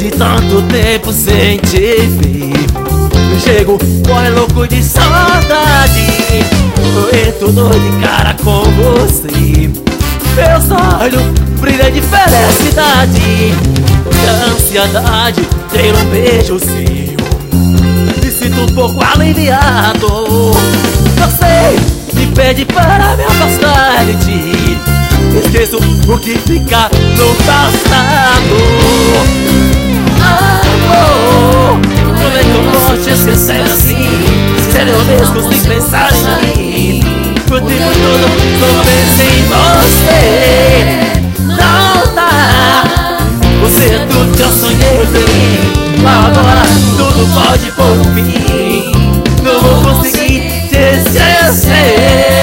de tanto tempo sem te ver, eu chego, corre louco de saudade. Eu tô doido de cara com você. Meus olhos brilham de felicidade, a ansiedade ter um beijo seu. Me sinto um pouco aliviado. Você me pede para me afastar de ti, esqueço o que fica no passado. Amor, como é que eu posso te esquecer assim? Ser eu mesmo sem pensar em mim. O tempo todo só penso em você. Não dá, você é tudo que eu sonhei pra mim. Agora tudo pode por fim. Não vou conseguir te esquecer.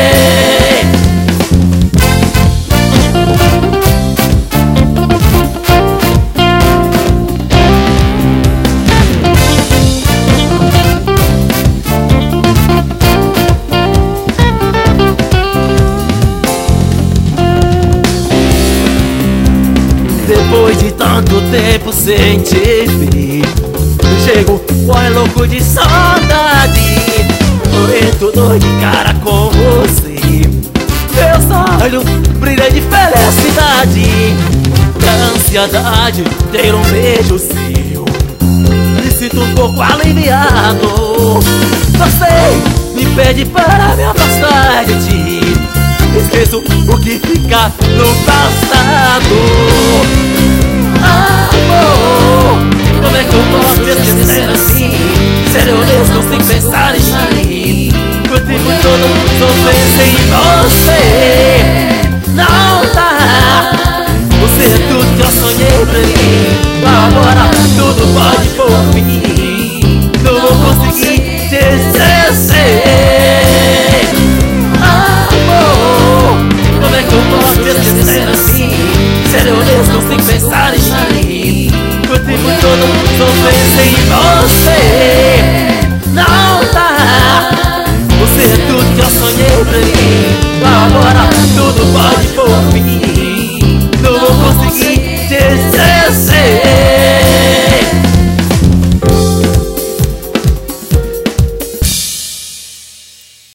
Depois de tanto tempo sem te ver, eu chego, corre louco de saudade. Eu tô doido de cara com você. Meus olhos brilham de felicidade, a ansiedade ter um beijo seu. Me sinto um pouco aliviado. Você me pede para me afastar de ti, esqueço o que fica no passado. Amor, como é que eu posso te esquecer assim? Ser eu mesmo sem pensar em mim. O tempo todo só penso em você. Não dá, você é tudo que eu sonhei pra mim. Agora tudo pode por fim. Não vou conseguir te esquecer. Como é que eu posso te esquecer assim? Ser eu mesmo sem pensar em mim. O tempo todo só penso em você. Não dá, você é tudo que eu sonhei pra mim.